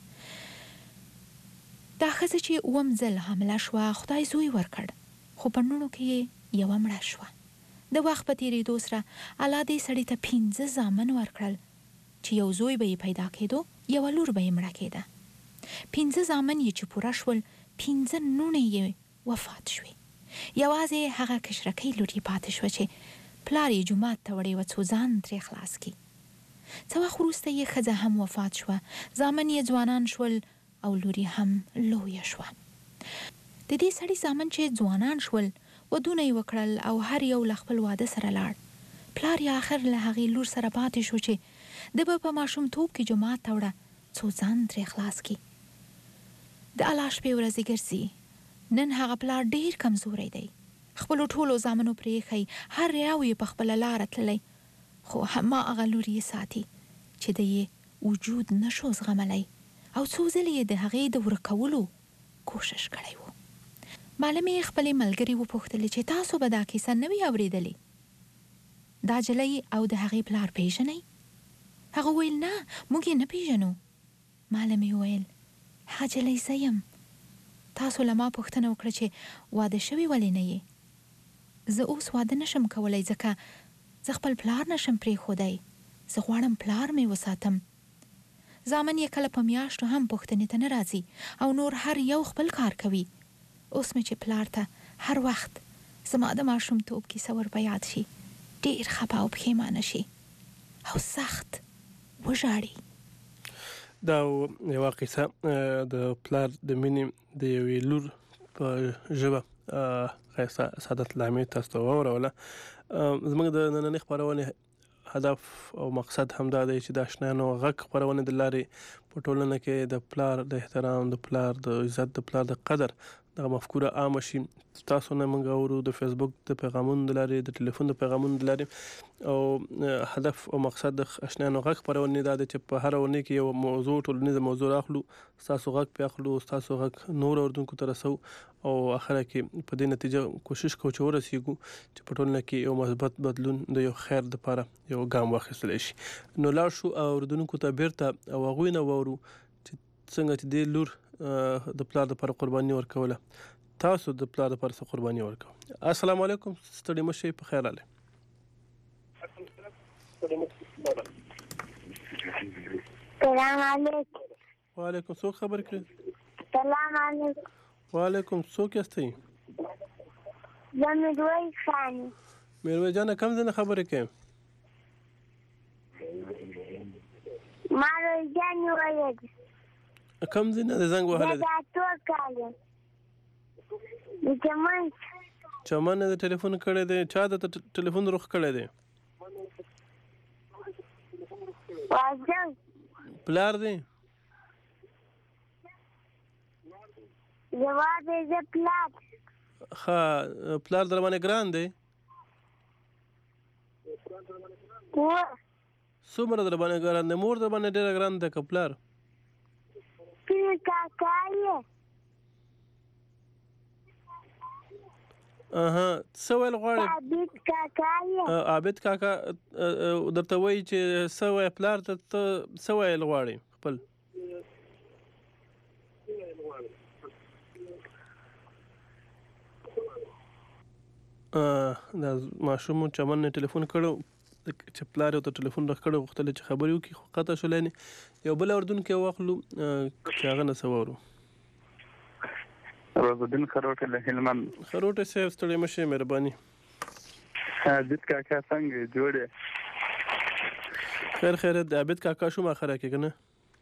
Speaker 11: دا ښځه چې اووم ځل حامله شوه خدای زوی ورکړ خو په نوڼو کې یې یوه مړه شوه د وخت په تېرېدو سره الله دې سړي ته پنځه زامن ورکړل چې یو زوی به یې پیدا کېدو یوه لور به یې مړه کېده پنځه زامن یې چې پوره شول پنځه نوڼې یې وفات شوې یوازې هغه کشرکۍ لور یې پاتې شوه چې پلار یې جومات ته وړې وه څو ځان ترې خلاص کړي څه وخت وروسته یې ښځه هم وفات شوه زامن یې ځوانان شول او لور یې هم لویه شوه د دې سړي زامن چې ځوانان شول ودونه یې وکړل او هر یو له خپل واده سره لاړ پلار یې آخر له هغې لور سره پاتې شو چې د به په ماشومتوب کې جومات ته وړه څو ځان ترې خلاص کړي د الله شپې ورځې ګرځي نن هغه پلار ډېر کمزوری دی خپلو ټولو زامنو پرېښی هر یو یې په خپله لاره تللی خو هماغه لور یې ساتي چې د یې وجود نشو زغملی او څو ځلې یې د هغې د ورکولو کوشش کړی و معلمې خپلې ملګرې وپوښتلې چې تاسو به دا کیسه نه وي اورېدلې دا جلۍ او د هغې پلار پېژنئ هغه ویل نه موږ یې نه پیژنو. ما له مې ویل حاجلۍ زه یم. تاسو له ما پوښتنه وکړه چې واده شوي ولې نه یې؟ زه اوس واده نشم کولی ځکه زه خپل پلار نشم پرېښودی. زه غواړم پلار مې وساتم. زامن یې کله په میاشتو هم پوښتنې ته نه راځي او نور هر یو خپل کار کوي. اوس مې چې پلار ته هر وخت زما د ماشومتوب کیسه ور په یاد شي ډېر خفه او پښیمانه شي او سخت وژاړي.
Speaker 10: دا یوه قصه د پلار د مینې د یوې لور په ژبه ښایسته سعادت لامې تاسو ته واوروله. زموږ د نننۍ خپرونې هدف او مقصد همدا دی چې د اشنایانو غږ خپرونې د لارې په ټولنه کې د پلار د احترام، د پلار د عزت، د پلار د قدر دغه مفکوره عامه شي. تاسو نه موږ اورو د فیسبوک د پیغامونو د لارې، د ټلیفون د پیغامونو د لارې، او هدف او مقصد د اشنایانو غږ خپرونې دا دی چې په هر اونۍ کې یو موضوع ټولنیزه موضوع راخلو، ستاسو غږ پې اخلو، ستاسو غږ نور اورېدونکو ته رسو او اخره کې په دې نتیجه کوشش کوو چې ورسیږو چې په ټولنه کې یو مثبت بدلون د یو خیر دپاره یو ګام واخیستلی شي. نو لاړ شو او اورېدونکو ته بیرته او هغوی نه واورو چې څنګه چې دې لور د پلار دپاره قرباني ورکوله. تاسو د پلار دپاره څه قرباني ورکوه؟ السلام علیکم، ستړي مه شئ، په خیر راغلی.
Speaker 15: سلام علیکم.
Speaker 10: وعلیکم. څوک خبرې کوي؟
Speaker 15: سلام علیکم.
Speaker 10: وعلیکم. څوک یاستئ؟
Speaker 15: زه میرویس خان یم.
Speaker 10: میرویس جانه کوم ځای نه خبرې کوې؟
Speaker 15: ما روزګان نیولی دی.
Speaker 10: کوم ځای نه دی زنګ وهلی دی؟
Speaker 15: زه دا اتو کال یم. د چمن
Speaker 10: چمن نه د ټلیفون کړی دی؟ چا د ټلیفون رخ کړی دی؟
Speaker 15: واجب
Speaker 10: پلار دی؟
Speaker 15: جواب یې زه پلار.
Speaker 10: ښه، پلار در باندې ګران دی؟
Speaker 15: هو.
Speaker 10: څومره در باندې ګران دی؟ مور در باندې ډېره ګران ده که پلار؟
Speaker 15: سپین کاکا یې.
Speaker 10: اها، څه ویل غواړې؟
Speaker 15: عابد کاکا یې.
Speaker 10: عابد کاکا درته وایي چې څه وایې پلار ته، ته څه ویل غواړې خپل؟ دا ماشوم چمن نه ټلیفون کړو چې پلار یې ورته ټلیفون راکړی، غوښتل چې خبرې وکړي، خو قطع شول. یعنې یو بل اورېدونکی واخلو چې هغه نه څه واورو.
Speaker 16: روزالدین خروټی له هلمند.
Speaker 10: خروټی صاحب ستړی مه شئ، مهرباني.
Speaker 16: عابد کاکا څنګه جوړ یې؟
Speaker 10: خیر خیریت دی. عابد کاکا شوم اخره کې که نه؟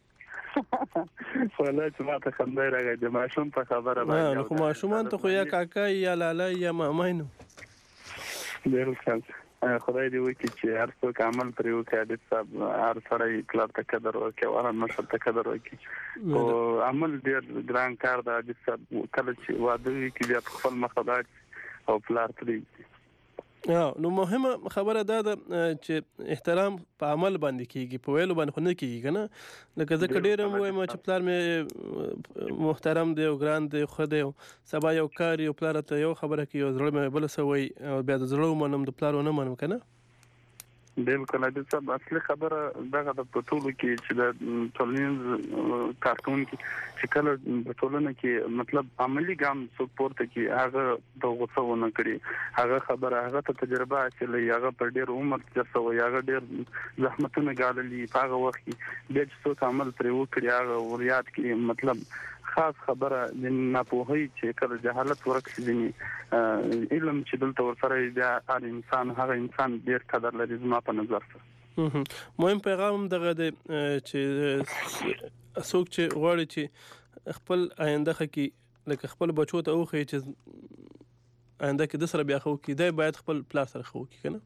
Speaker 16: والله چې ما ته خندا راغی د ماشوم په خبره باندې.
Speaker 10: نه، خو ماشومان ته خو یا کاکا یا لالا یا مامای نو.
Speaker 16: بالکل. خدای دې وکړي چې هر څوک عمل پرې وکړي. عابد صاحب هر سړی پلار ته قدر وکړي او هر مشر ته قدر وکړي. او عمل ډېر ګران کار دی. عابد صاحب کله چې واده وکړي بیا په خپل مخه لاړ او پلار پرېږدي.
Speaker 10: نو مهمه خبره دا ده چې احترام په عمل باندې کېږي، په ویلو باندې خو نه کېږي که نه. لکه زه که ډېر هم ووایم چې پلار مې محترم دی او ګران دی، ښه دی، سبا یو کار یو پلار ته یو خبره کوي او زړه مې بله څه وایي او بیا د زړه ومنم د پلار ونه منم که نه.
Speaker 16: بالکل. عابد صاحب اصلي خبره دغه د په ټولو کې چې د ټولنیز کارکوونکي چې کله په ټولنه کې مطلب عملي ګام څوک پورته کړي، هغه د غوسه ونه کړي، هغه خبره هغه ته تجربه حاصلوي، هغه په ډېر عمر تېر شوی، هغه ډېر زحمتونه ګاللي، په هغه وخت کې بیا چې څوک عمل پرې وکړي هغه ور یاد کړي. مطلب خاص خبره د ناپوهۍ چې کله جهالت ورک شي، ځینې علم چې دلته ورسره بیا هر انسان هغه انسان ډېر قدر لري زما په نظر سره.
Speaker 10: مهم پیغام هم دغه دی چې څوک چې غواړي چې خپل آینده ښه کړي، لکه خپل بچو ته وښیي چې آینده کې ده سره بیا ښه وکړي، دی باید خپل پلار سره ښه وکړي که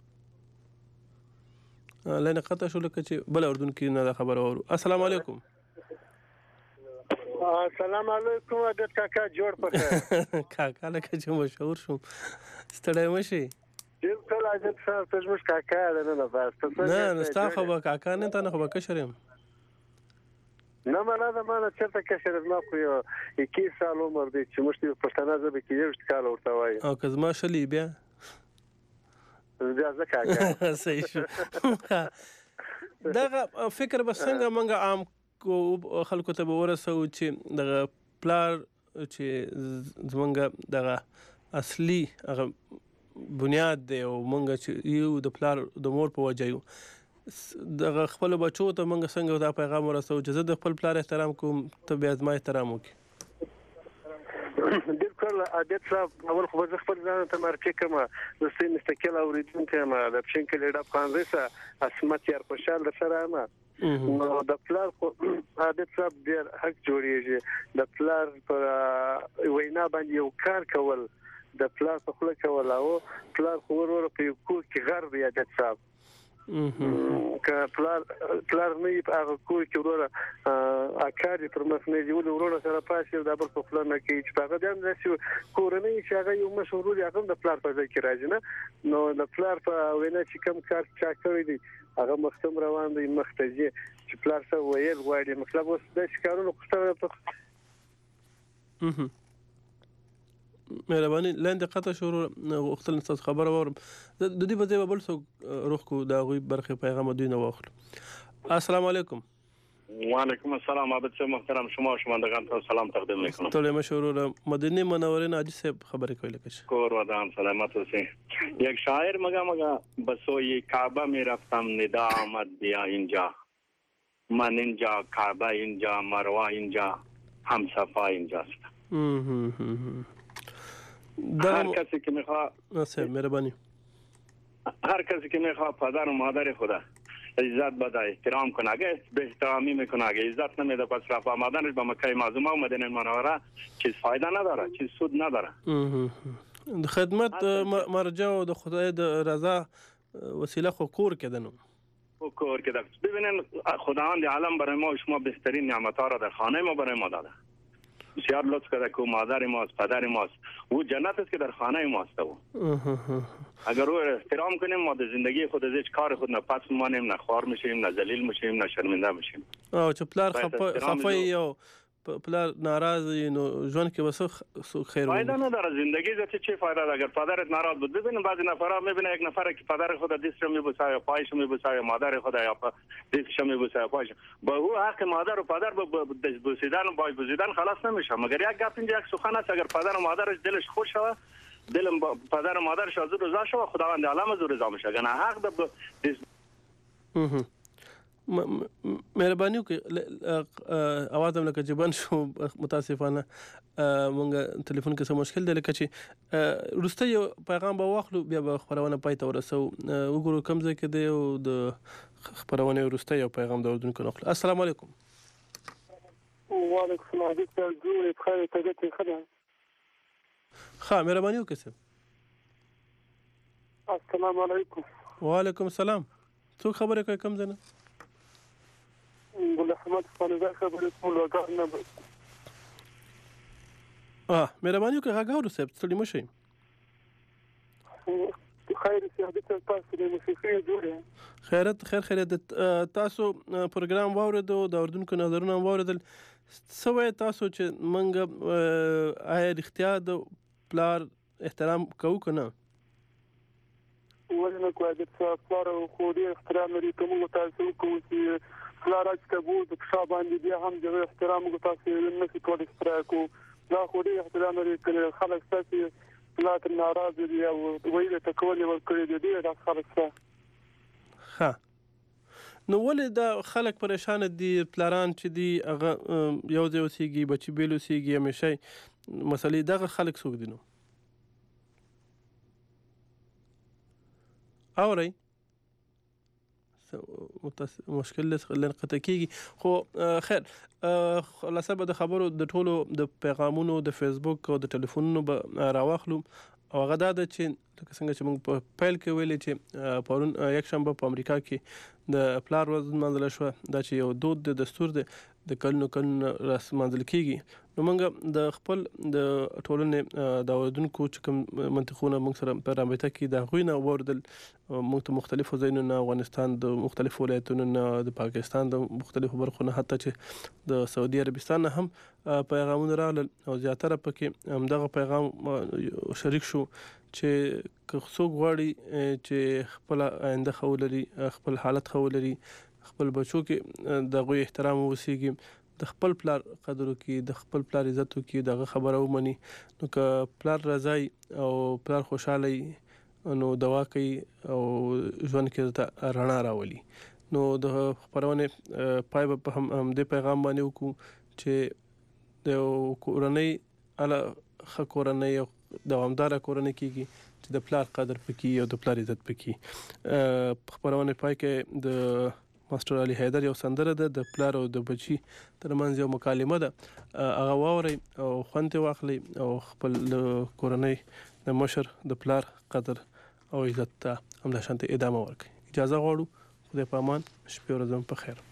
Speaker 10: نه. لاینه قطع شو لکه چې بله اردونکي نه دا خبره واورو. السلام علیکم.
Speaker 17: السلام علیکم. عابد کاکا جوړ په خیر.
Speaker 10: کاکا لکه چې مشهور شوم، ستړی مه شئ.
Speaker 17: بالکل. عابد صاحب ته زموږ کاکا دی. نه بس
Speaker 10: نه نو ستا خو به کاکا نه، تا نه خو به کشر یم.
Speaker 17: نه منه ده، ما نه چېرته کشر یم. ما خو یو اکیس سال عمر دی چې موږ ته په پښتنه ژبه کې یوویشت کاله ورته وایي.
Speaker 10: او که زما شل بیا
Speaker 17: بیا زه کاکا.
Speaker 10: صحیح شو. دغه فکر به څنګه منګه عام کو خلکو ته به ورسو چې دغه پلار چې زمونږ دغه اصلي هغه بنیاد دی او مونږ چې یو د پلار د مور په وجه یو دغه خپل بچو ته مونږ څنګه دا پیغام ورسو چې زه د خپل پلار احترام کوم ته بیا زما احترام وکړي.
Speaker 17: بالکل عادت صاحب اول خو زه خپل ځان ته مرکه کوم د سین مستقل اوریدونکو ما د پښین کې ډېر افغانزه اسمت یار خوشاله سره ما نو د پلار خو عادت صاحب ډېر حق جوړیږي د پلار پر وینا باندې یو کار کول د پلار په خله کول او پلار خو ورور په کور کې غر دی عادت صاحب که پلار پلار نه په هغه کور کې ورور اکاري پر مسنه دی ورور سره پاسه د بل په خله نه کې چې هغه د نشي کورنۍ چې هغه یو مشهور دی هغه د پلار په ځای کې راځي نه نو د پلار په وینا چې کم کار چا کوي دی هغه مختم روان دی مختجي چې پلار سره ویل غواړي مطلب اوس د شکارونو خوشاله
Speaker 10: اها مهرباني لاندې قطع شروع وختل نستاز خبر اورم د دې په ځای بل څو روح کو دا غوي برخه پیغام دوی نه واخلو. السلام علیکم.
Speaker 18: وعلیکم السلام عابد صاحب محترم شما شماندگان ته سلام تقدیم میکنم.
Speaker 10: طول مشورور مدینه منوره ناجی صاحب خبر کوي لکه
Speaker 18: کور ودان سلامت حسین یک شاعر مگا مگا بسوی کعبه می رفتم ندا آمد بیا اینجا من اینجا کعبه اینجا مروه اینجا هم صفا اینجاست. هر کسی که میخواد
Speaker 10: نصیب مهربانی
Speaker 18: هر کسی که میخواد پدر و مادر خدا عزت بده احترام کنه اگه به احترامی میکنه اگه عزت نمیده پس رفت آمدنش به مکه معظمه و مدینه منوره چیز فایده نداره چیز سود نداره.
Speaker 10: خدمت مرجع و د خدای د رضا وسیله خو کور کدنو
Speaker 18: کور کده. ببینین خداوند عالم برای ما و شما بهترین نعمت‌ها را در خانه ما برای ما داده. بسیار لطف کرده که مادر ماست پدر ماست او جنت است که در خانه ماست او اگر او احترام کنیم ما در زندگی خود از هیچ کار خود نه پس میمانیم نه خوار میشیم نه ذلیل میشیم نه شرمنده میشیم.
Speaker 10: او چې پلار خفه یا پلار ناراضی نو ژوند کې وسه خیر
Speaker 18: فایده نداره زندگی ذاتی چه فایده داره اگر پدرت ناراض بود. ببینید بعضی نفرا میبینه یک نفر که پدر خود دستش میبوسه یا پایش میبوسه یا مادر خود یا دستش میبوسه یا پایش با او حق مادر و پدر بوسیدن با بوسیدن خلاص نمیشه مگر یک گپ اینجا یک سخن است اگر پدر و مادرش دلش خوش شوه دل پدر و مادرش از رضا شوه خداوند عالم از رضا میشه کنه حق د
Speaker 10: مهرباني وکړئ اواز هم لکه جبن شو متاسفانه مونږ ټلیفون کې څه مشکل دی لکه چې وروسته یو پیغام به واخلو بیا به خبرونه پای ته ورسو وګورو کوم ځای کې دی او د خبرونه وروسته یو پیغام د اردوونکو ناخلو. السلام علیکم.
Speaker 19: وعلیکم السلام دکتور جوړ بخیر طبیعت ښه
Speaker 10: ښه مهرباني وکړئ.
Speaker 19: السلام علیکم.
Speaker 10: وعلیکم السلام. څوک خبرې کوي کوم ځای نه؟
Speaker 19: ګل احمد خانزاد خبرې کوم لوګار نه به
Speaker 10: اه مهرباني وکړئ غږ اورو صاحب ستړي مه شئ.
Speaker 19: خیر سیادت تاسو د موسیقي جوړه
Speaker 10: خیرت خیر خیرت تاسو پروګرام واوریدو د اردوونکو نظرونه واوریدل څه وایي تاسو چې موږ آیا رښتیا د پلار احترام کوو که نه؟
Speaker 19: ولې نه کوو د پلار خو ډېر احترام لري که موږ تاسو وکړو چې پلار چې بو د پښا باندې بیا هم د احترام کو تاسو نه څه کولی سترا کو دا خو دې احترام لري کله خلک تاسو پلار ناراض دي او ویل ته کولی ورکړي دي دا خلک څه
Speaker 10: ها نو ولې دا خلک پریشان دي پلاران چې دي هغه یو ځای اوسېږي بچي بیل اوسېږي همیشه مسلې دغه خلک څوک دي نو اورئ مشکل لنقطه کیږي خو خیر خلاصه به د خبرو د ټولو د پیغامونو د فیسبوک او د ټلیفونونو به راواخلو او هغه دا ده چې لکه څنګه چې موږ په پیل کې ویلې چې پرون یک شنبه په امریکا کې د پلار ورځ لمانځل شوه دا چې یو دود د دستور دی د کلونو کلونو لمانځل کیږي نو موږ د خپل د ټولنې د اوریدونکو چې کوم منطقونه موږ سره په رابطه کې د هغوی نه واوریدل موږ ته مختلفو ځایونو نه افغانستان د مختلفو ولایتونو نه د پاکستان د مختلفو برخو نه حتی چې د سعودي عربستان نه هم پیغامونه راغلل او زیاتره پکې همدغه پیغام شریک شو چې که څوک غواړي چې خپل آینده ښه ولري خپل حالت ښه ولري خپل بچو کې دغه احترام وسیږي د خپل پلار قدر وکړي د خپل پلار عزت وکړي دغه خبره ومني نو که پلار راځي او پلار خوشاله نو دوا کوي او ژوند کې د رڼا راولي نو د خبرونه پای په هم د پیغام باندې وکړو چې د کورنۍ اله خ کورنۍ او دوامدار کورنۍ کیږي چې د پلار قدر پکې او د پلار عزت پکې خبرونه پای کې د ماستر علي حیدر یو سندره ده د پلار او د بچي ترمنځ یو مکالمه ده هغه واوري او خوند واخلي او خپل کورنۍ د مشر د پلار قدر او عزت ته هم د شانتي ادامه ورکړي اجازه غواړو خدای په امان شپه ورځم په خیر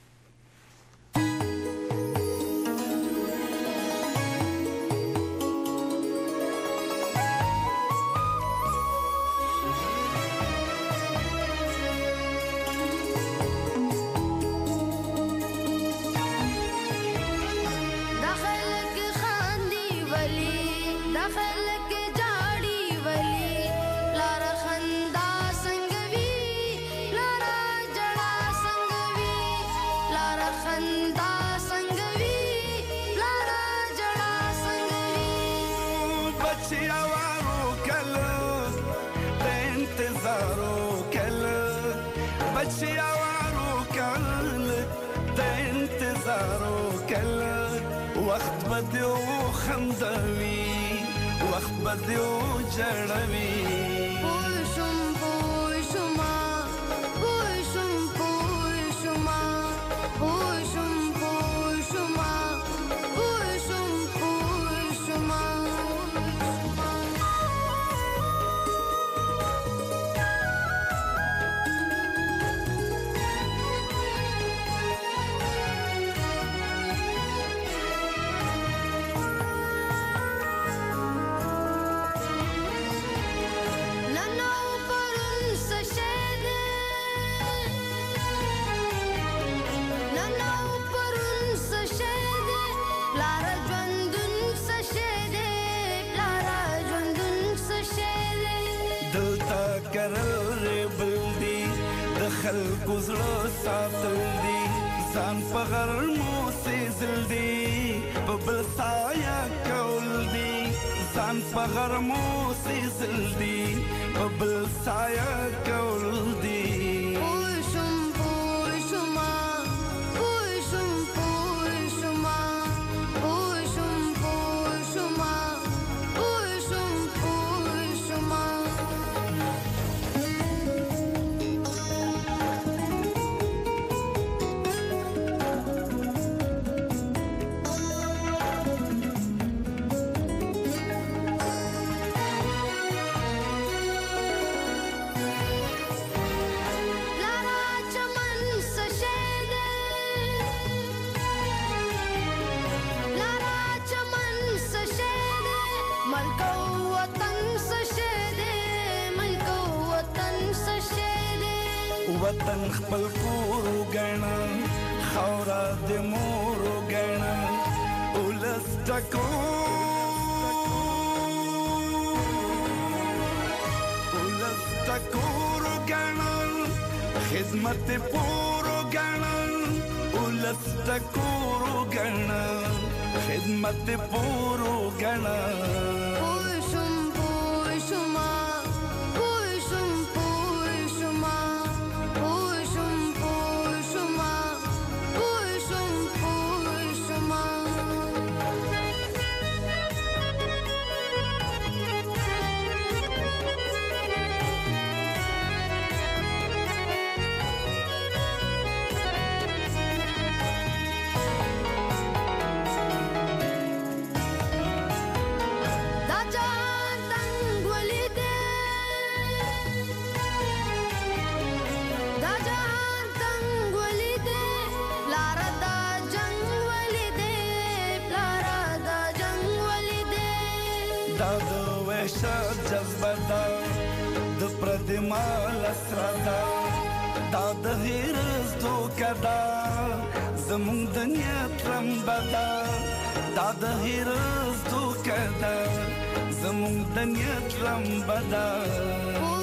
Speaker 20: خلکو زړه ساتل دي ځان په غرمو سېزل دي په بل سایه کول دي ځان په غرمو سېزل دي په بل سایه کول دي وطن خپل کور وګڼه خاوره د مور وګڼه ولس ټکو ولس ټکور وګڼه خدمت پور وګڼه ولس ټکور وګڼه خدمت پور وګڼه مال اسرادا دا د هیرز دوکدا زمون دنیا ترمبدا دا د هیرز دوکدا زمون دنیا ترمبدا